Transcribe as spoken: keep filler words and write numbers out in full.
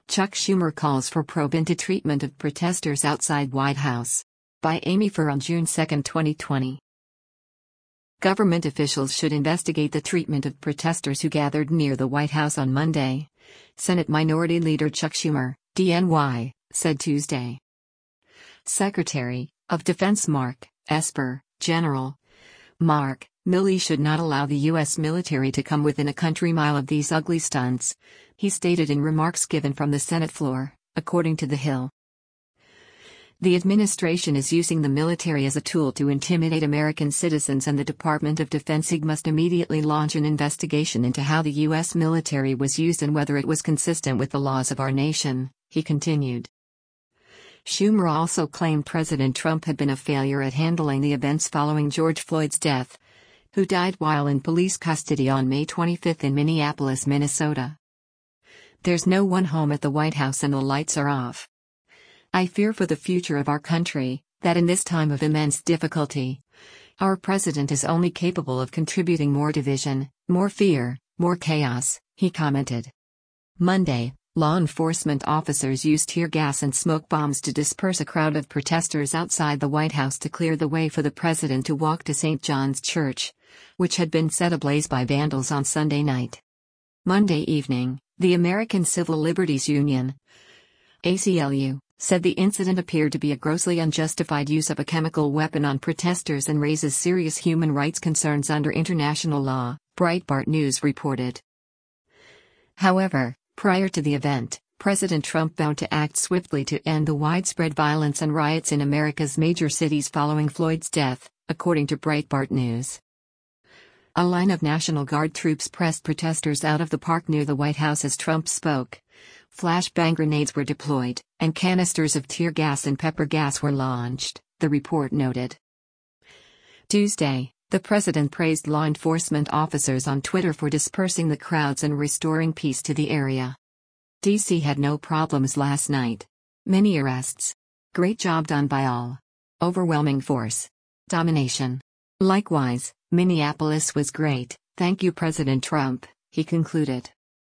Chuck Schumer calls for probe into treatment of protesters outside White House. By Amy Furr on June second, twenty twenty. Government officials should investigate the treatment of protesters who gathered near the White House on Monday, Senate Minority Leader Chuck Schumer, D N Y, said Tuesday. Secretary of Defense Mark Esper, General Mark Milley should not allow the U S military to come within a country mile of these ugly stunts, he stated in remarks given from the Senate floor, according to The Hill. The administration is using the military as a tool to intimidate American citizens, and the Department of Defense must immediately launch an investigation into how the U S military was used and whether it was consistent with the laws of our nation, he continued. Schumer also claimed President Trump had been a failure at handling the events following George Floyd's death, who died while in police custody on May twenty-fifth in Minneapolis, Minnesota. There's no one home at the White House and the lights are off. I fear for the future of our country, that in this time of immense difficulty, our president is only capable of contributing more division, more fear, more chaos, he commented. Monday, law enforcement officers used tear gas and smoke bombs to disperse a crowd of protesters outside the White House to clear the way for the president to walk to Saint John's Church, which had been set ablaze by vandals on Sunday night. Monday evening, the American Civil Liberties Union, A C L U, said the incident appeared to be a grossly unjustified use of a chemical weapon on protesters and raises serious human rights concerns under international law, Breitbart News reported. However, prior to the event, President Trump vowed to act swiftly to end the widespread violence and riots in America's major cities following Floyd's death, according to Breitbart News. A line of National Guard troops pressed protesters out of the park near the White House as Trump spoke. Flashbang grenades were deployed, and canisters of tear gas and pepper gas were launched, the report noted. Tuesday, the president praised law enforcement officers on Twitter for dispersing the crowds and restoring peace to the area. D C had no problems last night. Many arrests. Great job done by all. Overwhelming force. Domination. Likewise, Minneapolis was great, thank you President Trump, he concluded.